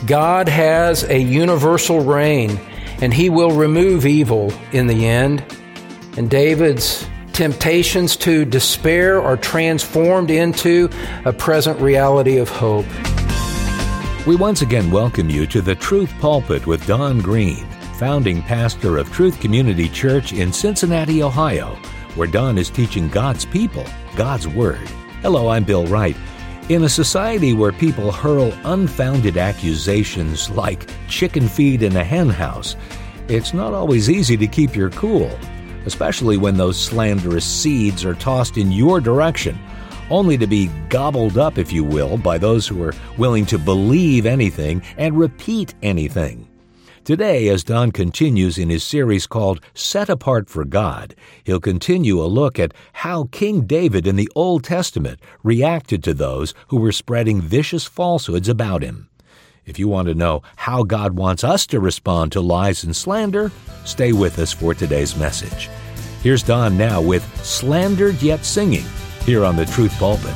God has a universal reign, and He will remove evil in the end. And David's temptations to despair are transformed into a present reality of hope. We once again welcome you to the Truth Pulpit with Don Green, founding pastor of Truth Community Church in Cincinnati, Ohio, where Don is teaching God's people God's Word. Hello, I'm Bill Wright. In a society where people hurl unfounded accusations like chicken feed in a hen house, it's not always easy to keep your cool, especially when those slanderous seeds are tossed in your direction, only to be gobbled up, if you will, by those who are willing to believe anything and repeat anything. Today, as Don continues in his series called Set Apart for God, he'll continue a look at how King David in the Old Testament reacted to those who were spreading vicious falsehoods about him. If you want to know how God wants us to respond to lies and slander, stay with us for today's message. Here's Don now with Slandered Yet Singing, here on the Truth Pulpit.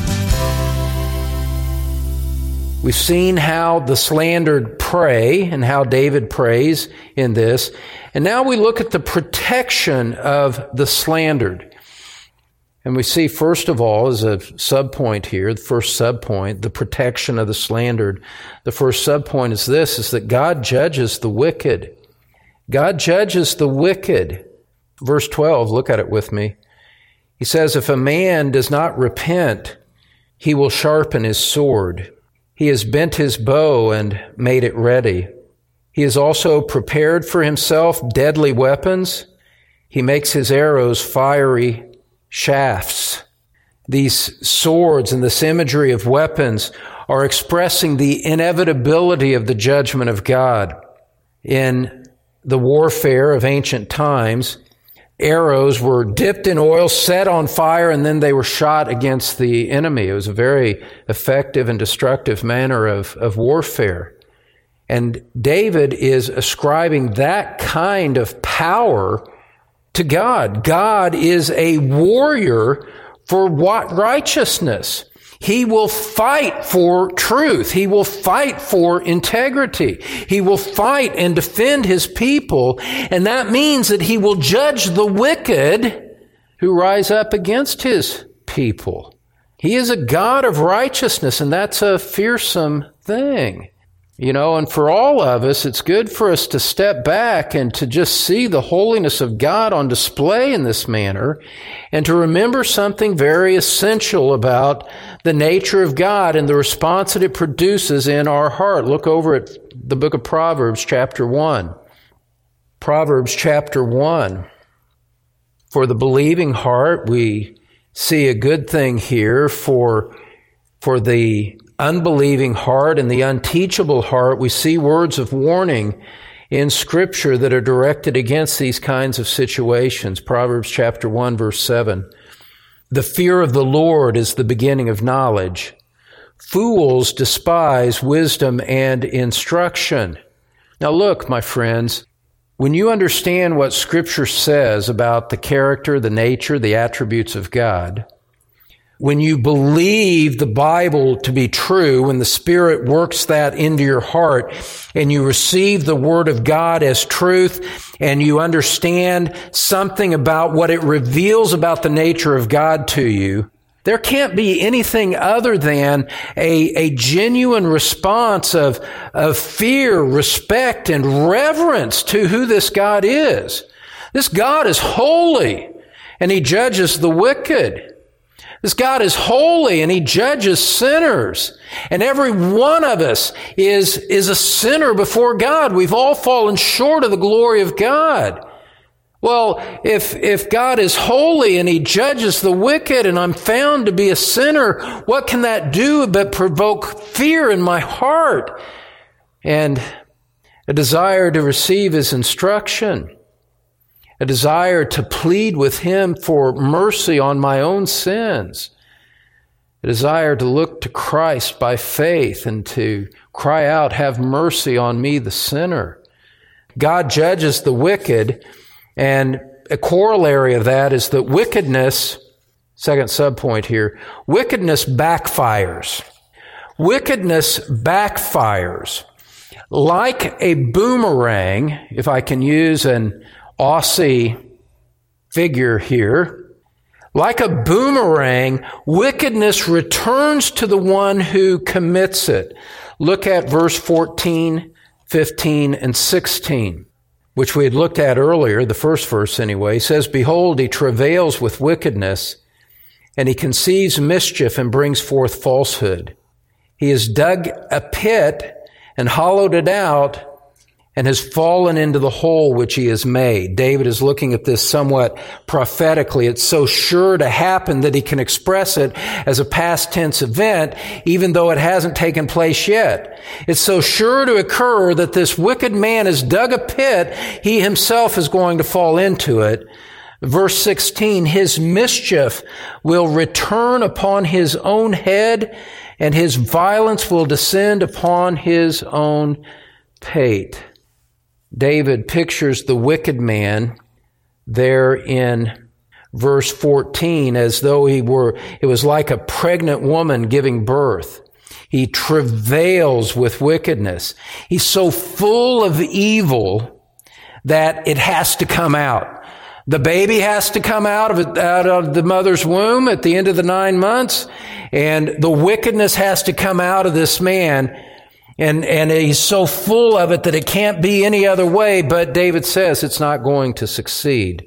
We've seen how the slandered pray and how David prays in this. And now we look at the protection of the slandered. And we see, first of all, as a subpoint here, the first subpoint, the protection of the slandered. The first subpoint is this, is that God judges the wicked. God judges the wicked. Verse 12, look at it with me. He says, if a man does not repent, he will sharpen his sword. He has bent his bow and made it ready. He has also prepared for himself deadly weapons. He makes his arrows fiery shafts. These swords and this imagery of weapons are expressing the inevitability of the judgment of God. In the warfare of ancient times, arrows were dipped in oil, set on fire, and then they were shot against the enemy. It was a very effective and destructive manner of warfare. And David is ascribing that kind of power to God. God is a warrior for righteousness. He will fight for truth. He will fight for integrity. He will fight and defend His people. And that means that He will judge the wicked who rise up against His people. He is a God of righteousness, and that's a fearsome thing. You know, and for all of us, it's good for us to step back and to just see the holiness of God on display in this manner, and to remember something very essential about the nature of God and the response that it produces in our heart. Look over at the book of Proverbs, chapter 1. Proverbs, chapter 1. For the believing heart, we see a good thing here. For the unbelieving heart and the unteachable heart, we see words of warning in Scripture that are directed against these kinds of situations. Proverbs chapter 1, verse 7. The fear of the Lord is the beginning of knowledge. Fools despise wisdom and instruction. Now look, my friends, when you understand what Scripture says about the character, the nature, the attributes of God, when you believe the Bible to be true, when the Spirit works that into your heart, and you receive the Word of God as truth, and you understand something about what it reveals about the nature of God to you, there can't be anything other than a genuine response of fear, respect, and reverence to who this God is. This God is holy, and He judges the wicked. This God is holy, and He judges sinners. And every one of us is a sinner before God. We've all fallen short of the glory of God. Well, if God is holy and He judges the wicked, and I'm found to be a sinner, what can that do but provoke fear in my heart and a desire to receive His instruction? A desire to plead with Him for mercy on my own sins. A desire to look to Christ by faith and to cry out, have mercy on me, the sinner. God judges the wicked, and a corollary of that is that wickedness, second subpoint here, wickedness backfires. Wickedness backfires. Like a boomerang, if I can use an Aussie figure here, like a boomerang, wickedness returns to the one who commits it. Look at verse 14, 15, and 16, which we had looked at earlier, the first verse anyway. It says, "Behold, he travails with wickedness, and he conceives mischief and brings forth falsehood. He has dug a pit and hollowed it out, and has fallen into the hole which he has made." David is looking at this somewhat prophetically. It's so sure to happen that he can express it as a past tense event, even though it hasn't taken place yet. It's so sure to occur that this wicked man has dug a pit, he himself is going to fall into it. Verse 16, "His mischief will return upon his own head, and his violence will descend upon his own pate." David pictures the wicked man there in verse 14 as though it was like a pregnant woman giving birth. He travails with wickedness. He's so full of evil that it has to come out. The baby has to come out of the mother's womb at the end of the 9 months, and the wickedness has to come out of this man. And he's so full of it that it can't be any other way, but David says it's not going to succeed.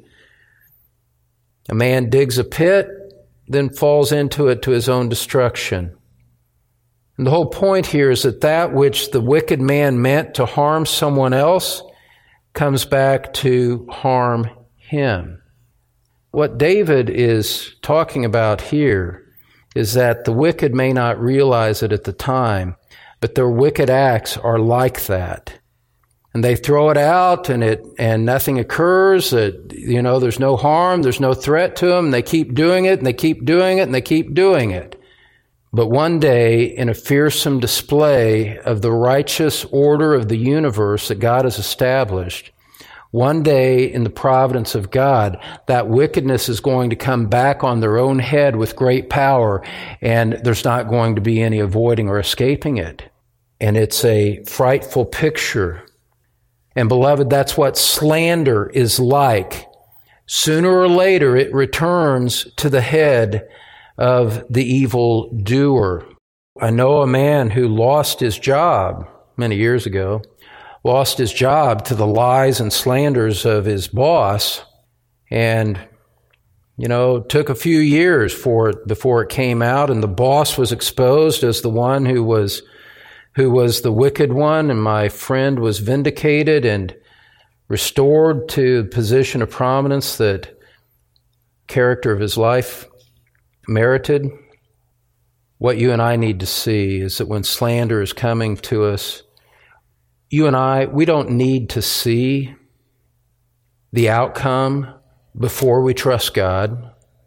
A man digs a pit, then falls into it to his own destruction. And the whole point here is that which the wicked man meant to harm someone else comes back to harm him. What David is talking about here is that the wicked may not realize it at the time, but their wicked acts are like that. And they throw it out and nothing occurs. There's no harm, there's no threat to them. They keep doing it and they keep doing it and they keep doing it. But one day, in a fearsome display of the righteous order of the universe that God has established, one day in the providence of God, that wickedness is going to come back on their own head with great power, and there's not going to be any avoiding or escaping it. And it's a frightful picture. And beloved, that's what slander is like. Sooner or later, it returns to the head of the evil doer. I know a man who lost his job many years ago, lost his job to the lies and slanders of his boss, and took a few years before it came out, and the boss was exposed as the one who was the wicked one, and my friend was vindicated and restored to the position of prominence that character of his life merited. What you and I need to see is that when slander is coming to us, you and I, we don't need to see the outcome before we trust God.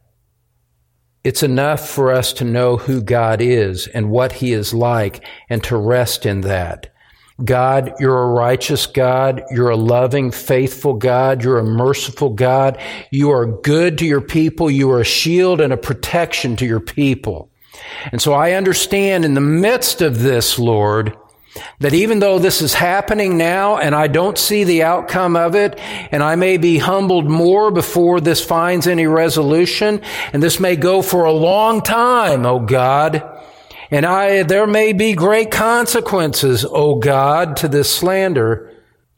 It's enough for us to know who God is and what He is like and to rest in that. God, you're a righteous God. You're a loving, faithful God. You're a merciful God. You are good to your people. You are a shield and a protection to your people. And so I understand in the midst of this, Lord, that even though this is happening now and I don't see the outcome of it, and I may be humbled more before this finds any resolution, and this may go for a long time, oh God, and there may be great consequences, oh God, to this slander.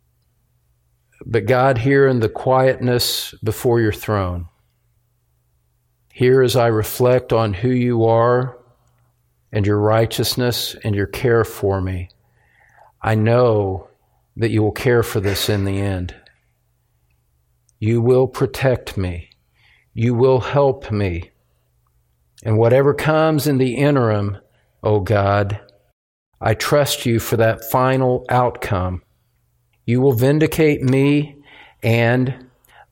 But God, here in the quietness before your throne, here as I reflect on who you are and your righteousness and your care for me, I know that you will care for this in the end. You will protect me. You will help me. And whatever comes in the interim, oh God, I trust you for that final outcome. You will vindicate me, and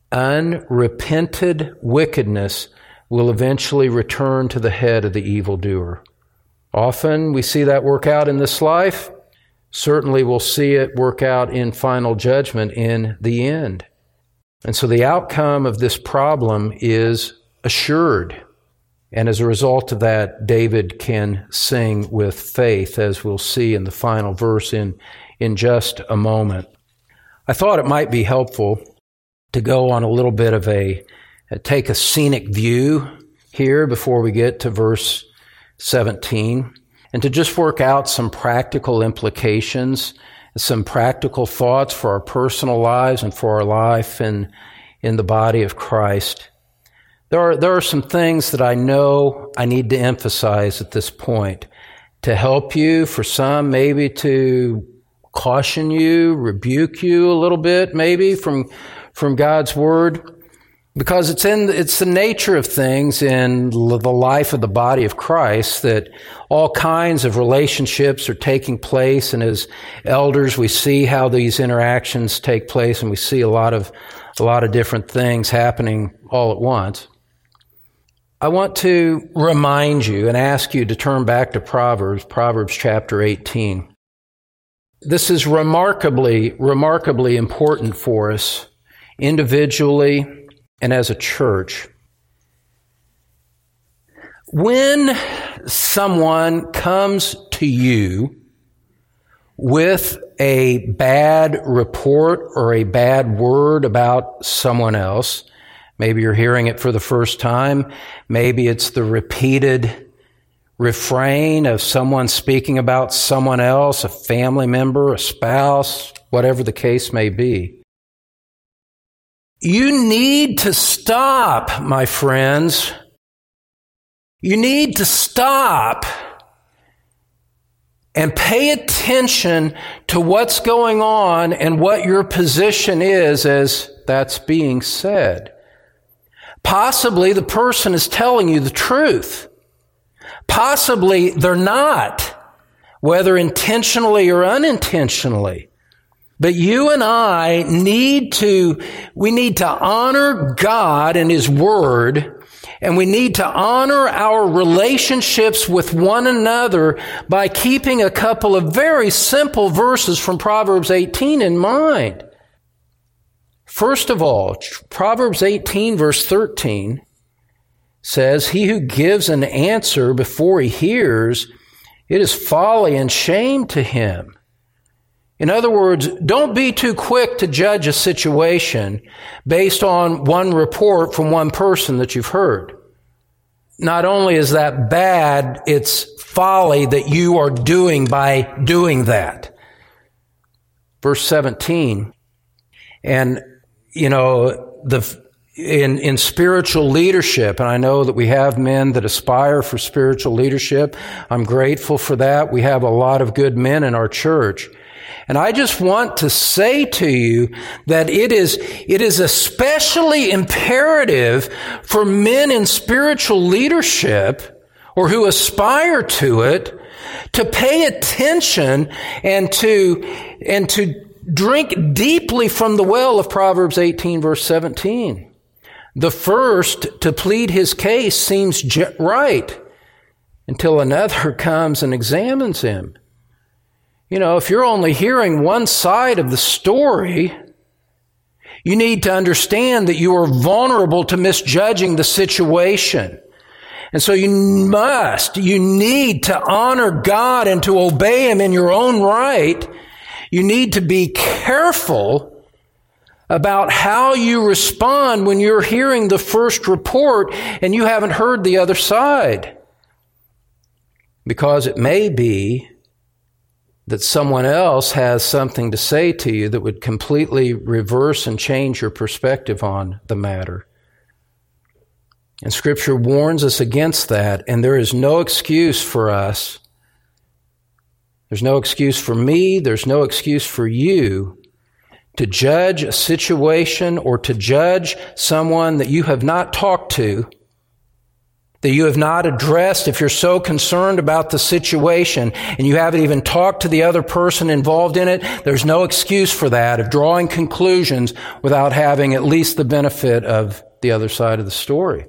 unrepented wickedness will eventually return to the head of the evildoer. Often we see that work out in this life. Certainly we'll see it work out in final judgment in the end. And so the outcome of this problem is assured. And as a result of that, David can sing with faith, as we'll see in the final verse in in just a moment. I thought it might be helpful to go on a little bit of take a scenic view here before we get to verse 17, and to just work out some practical implications, some practical thoughts for our personal lives and for our life in the body of Christ. There are some things that I know I need to emphasize at this point to help you, for some maybe to caution you, rebuke you a little bit maybe from God's Word, because it's the nature of things in the life of the body of Christ that all kinds of relationships are taking place, and as elders we see how these interactions take place, and we see a lot of different things happening all at once. I want to remind you and ask you to turn back to Proverbs chapter 18. This is remarkably important for us individually and as a church. When someone comes to you with a bad report or a bad word about someone else, maybe you're hearing it for the first time, maybe it's the repeated refrain of someone speaking about someone else, a family member, a spouse, whatever the case may be. You need to stop, my friends. You need to stop and pay attention to what's going on and what your position is as that's being said. Possibly the person is telling you the truth. Possibly they're not, whether intentionally or unintentionally. But you and I need to honor God and His Word, and we need to honor our relationships with one another by keeping a couple of very simple verses from Proverbs 18 in mind. First of all, Proverbs 18 verse 13 says, "He who gives an answer before he hears, it is folly and shame to him." In other words, don't be too quick to judge a situation based on one report from one person that you've heard. Not only is that bad, it's folly that you are doing by doing that. Verse 17, and in spiritual leadership, and I know that we have men that aspire for spiritual leadership. I'm grateful for that. We have a lot of good men in our church. And I just want to say to you that it is especially imperative for men in spiritual leadership, or who aspire to it, to pay attention and to drink deeply from the well of Proverbs 18 verse 17. The first to plead his case seems right until another comes and examines him. If you're only hearing one side of the story, you need to understand that you are vulnerable to misjudging the situation. And so you need to honor God and to obey Him in your own right. You need to be careful about how you respond when you're hearing the first report and you haven't heard the other side. Because it may be that someone else has something to say to you that would completely reverse and change your perspective on the matter. And Scripture warns us against that, and there is no excuse for us. There's no excuse for me, there's no excuse for you to judge a situation or to judge someone that you have not talked to, that you have not addressed. If you're so concerned about the situation and you haven't even talked to the other person involved in it, there's no excuse for that, of drawing conclusions without having at least the benefit of the other side of the story.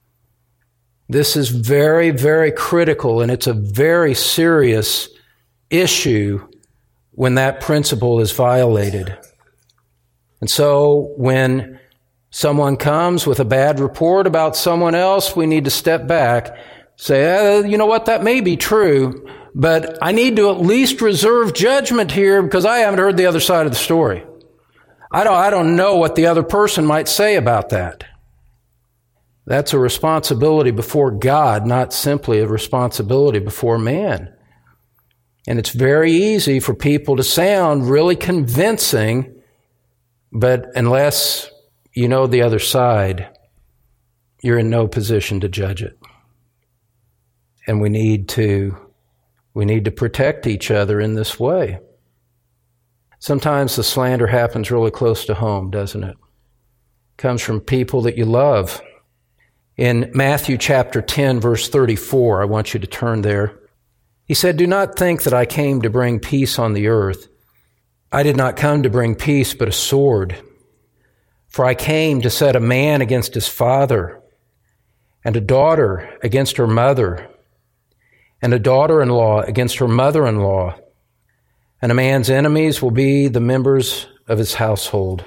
This is very, very critical, and it's a very serious issue when that principle is violated. And so when someone comes with a bad report about someone else, we need to step back, say, you know what, that may be true, but I need to at least reserve judgment here because I haven't heard the other side of the story. I don't know what the other person might say about that. That's a responsibility before God, not simply a responsibility before man. And it's very easy for people to sound really convincing, but unless you know the other side, you're in no position to judge it. And we need to protect each other in this way. Sometimes the slander happens really close to home, doesn't it? It comes from people that you love. In Matthew chapter 10, verse 34, I want you to turn there. He said, "Do not think that I came to bring peace on the earth. I did not come to bring peace, but a sword. For I came to set a man against his father, and a daughter against her mother, and a daughter-in-law against her mother-in-law. And a man's enemies will be the members of his household."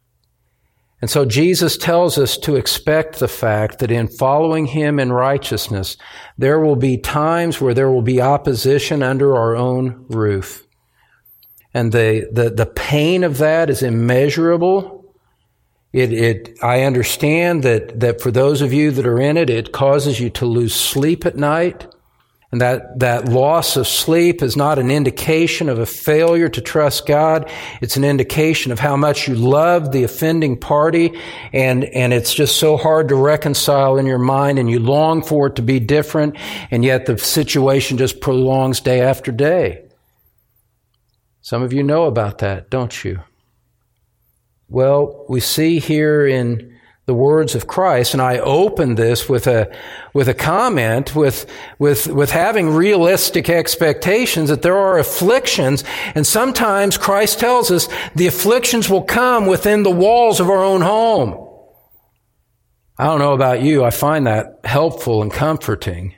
And so Jesus tells us to expect the fact that in following him in righteousness, there will be times where there will be opposition under our own roof. And the pain of that is immeasurable. I understand that for those of you that are in it, it causes you to lose sleep at night. And that loss of sleep is not an indication of a failure to trust God. It's an indication of how much you love the offending party, and it's just so hard to reconcile in your mind, and you long for it to be different, and yet the situation just prolongs day after day. Some of you know about that, don't you? Well, we see here in the words of Christ, and I open this with a comment with having realistic expectations that there are afflictions, and sometimes Christ tells us the afflictions will come within the walls of our own home. I don't know about you, I find that helpful and comforting.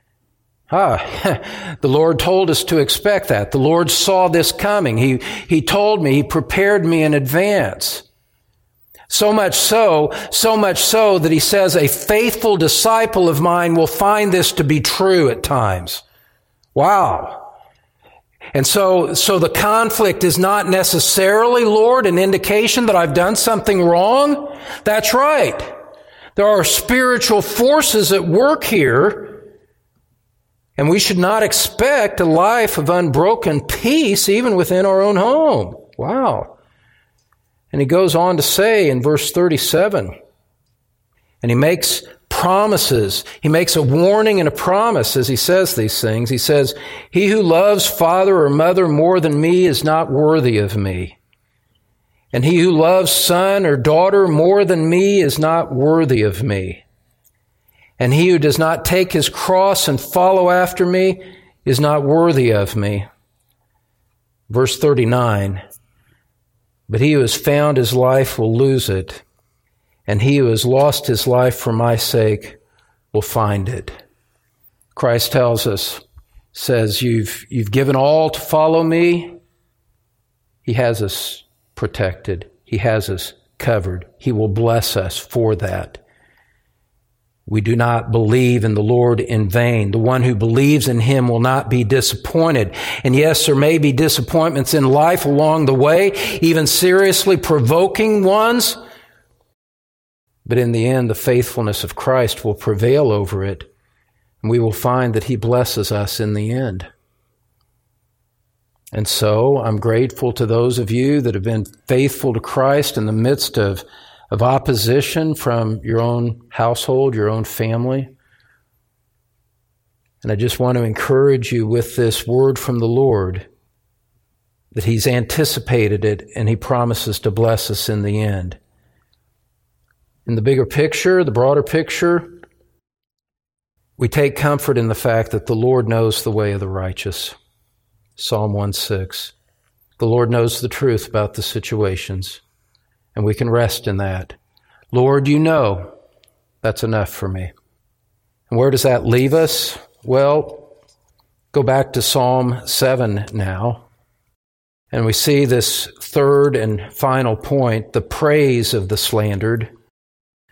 The Lord told us to expect that. The Lord saw this coming. He told me, He prepared me in advance. So much so that He says a faithful disciple of mine will find this to be true at times. Wow. And so the conflict is not necessarily, Lord, an indication that I've done something wrong. That's right. There are spiritual forces at work here, and we should not expect a life of unbroken peace even within our own home. Wow. And he goes on to say in verse 37, and he makes promises. He makes a warning and a promise as he says these things. He says, "He who loves father or mother more than me is not worthy of me. And he who loves son or daughter more than me is not worthy of me. And he who does not take his cross and follow after me is not worthy of me." Verse 39, "But he who has found his life will lose it, and he who has lost his life for my sake will find it." Christ tells us, says, you've given all to follow me. He has us protected. He has us covered. He will bless us for that. We do not believe in the Lord in vain. The one who believes in Him will not be disappointed. And yes, there may be disappointments in life along the way, even seriously provoking ones. But in the end, the faithfulness of Christ will prevail over it, and we will find that He blesses us in the end. And so I'm grateful to those of you that have been faithful to Christ in the midst of opposition from your own household, your own family. And I just want to encourage you with this word from the Lord that He's anticipated it and He promises to bless us in the end. In the bigger picture, the broader picture, we take comfort in the fact that the Lord knows the way of the righteous. Psalm 1:6. The Lord knows the truth about the situations, and we can rest in that. Lord, you know. That's enough for me. And where does that leave us? Well, go back to Psalm 7 now. And we see this third and final point, the praise of the slandered.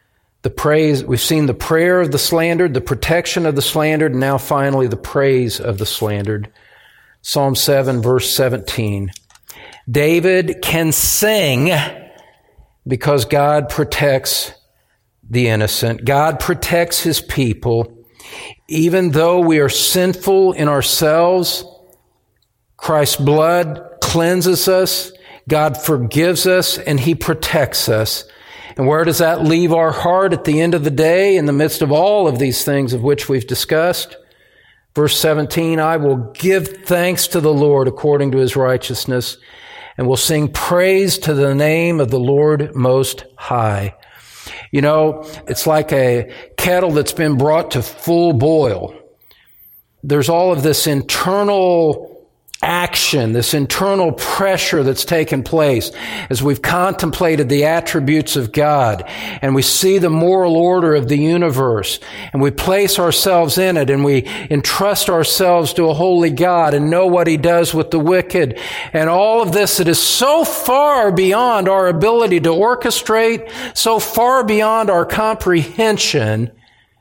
The praise, we've seen the prayer of the slandered, the protection of the slandered, and now finally the praise of the slandered. Psalm 7, verse 17. David can sing because God protects the innocent. God protects his people. Even though we are sinful in ourselves, Christ's blood cleanses us, God forgives us, and he protects us. And where does that leave our heart at the end of the day in the midst of all of these things of which we've discussed? Verse 17, I will give thanks to the Lord according to his righteousness, and will sing praise to the name of the Lord Most High. You know, it's like a kettle that's been brought to full boil. There's all of this internal action, this internal pressure that's taken place as we've contemplated the attributes of God and we see the moral order of the universe and we place ourselves in it and we entrust ourselves to a holy God and know what he does with the wicked and all of this that is so far beyond our ability to orchestrate, so far beyond our comprehension.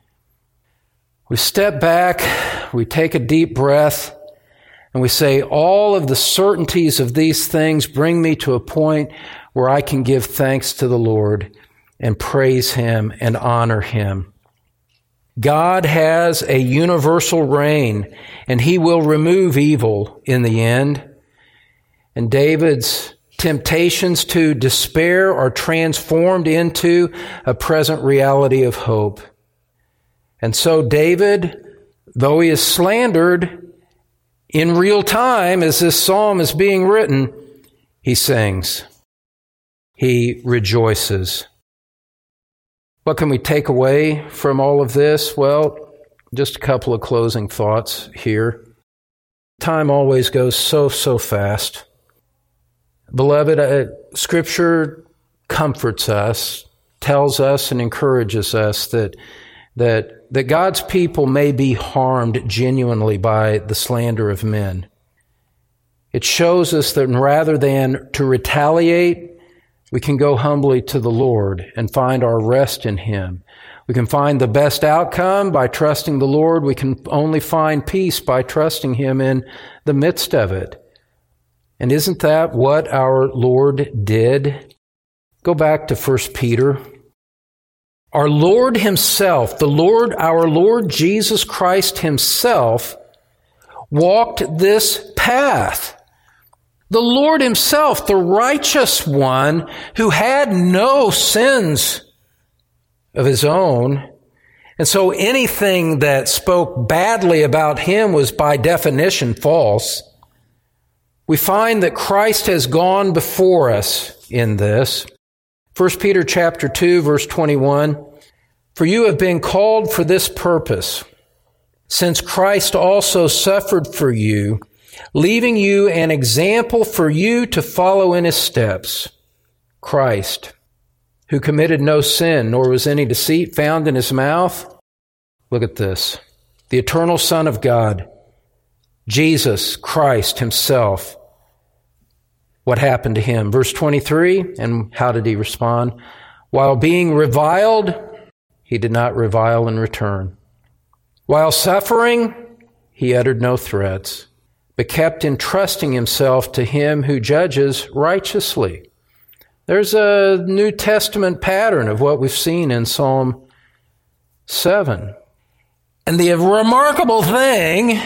We step back, we take a deep breath, and we say, all of the certainties of these things bring me to a point where I can give thanks to the Lord and praise him and honor him. God has a universal reign, and he will remove evil in the end. And David's temptations to despair are transformed into a present reality of hope. And so David, though he is slandered, in real time, as this psalm is being written, he sings. He rejoices. What can we take away from all of this? Well, just a couple of closing thoughts here. Time always goes so fast. Beloved, Scripture comforts us, tells us and encourages us that God's people may be harmed genuinely by the slander of men. It shows us that rather than to retaliate, we can go humbly to the Lord and find our rest in him. We can find the best outcome by trusting the Lord. We can only find peace by trusting him in the midst of it. And isn't that what our Lord did? Go back to 1 Peter. Our Lord himself, our Lord Jesus Christ himself, walked this path. The Lord himself, the righteous one who had no sins of his own. And so anything that spoke badly about him was by definition false. We find that Christ has gone before us in this. 1 Peter chapter 2, verse 21, for you have been called for this purpose, since Christ also suffered for you, leaving you an example for you to follow in his steps. Christ, who committed no sin, nor was any deceit found in his mouth. Look at this. The eternal Son of God, Jesus Christ himself. What happened to him? Verse 23, and how did he respond? While being reviled, he did not revile in return. While suffering, he uttered no threats, but kept entrusting himself to him who judges righteously. There's a New Testament pattern of what we've seen in Psalm 7. And the remarkable thing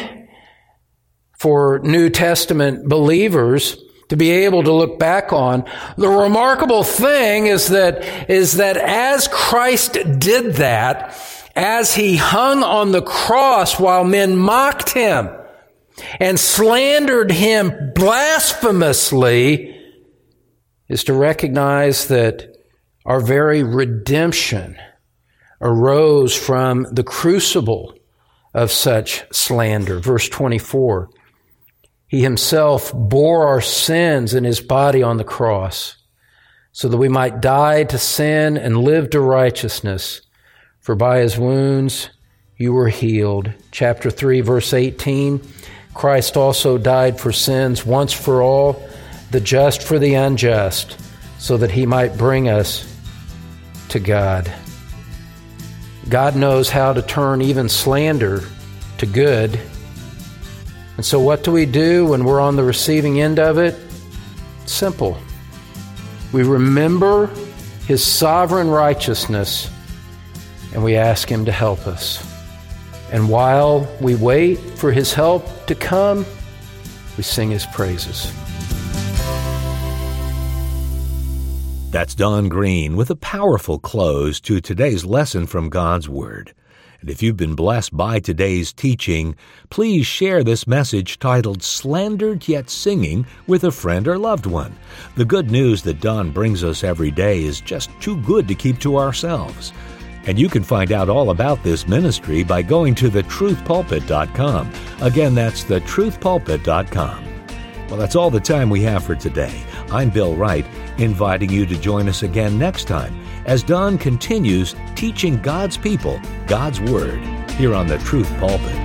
for New Testament believers to be able to look back on, the remarkable thing is that as Christ did that, as he hung on the cross while men mocked him and slandered him blasphemously, is to recognize that our very redemption arose from the crucible of such slander. Verse 24, he himself bore our sins in his body on the cross so that we might die to sin and live to righteousness. For by his wounds you were healed. Chapter 3, verse 18, Christ also died for sins once for all, the just for the unjust, so that he might bring us to God. God knows how to turn even slander to good. And so what do we do when we're on the receiving end of it? Simple. We remember His sovereign righteousness, and we ask Him to help us. And while we wait for His help to come, we sing His praises. That's Don Green with a powerful close to today's lesson from God's Word. And if you've been blessed by today's teaching, please share this message titled Slandered Yet Singing with a friend or loved one. The good news that Don brings us every day is just too good to keep to ourselves. And you can find out all about this ministry by going to thetruthpulpit.com. Again, that's thetruthpulpit.com. Well, that's all the time we have for today. I'm Bill Wright, inviting you to join us again next time as Don continues teaching God's people God's Word here on the Truth Pulpit.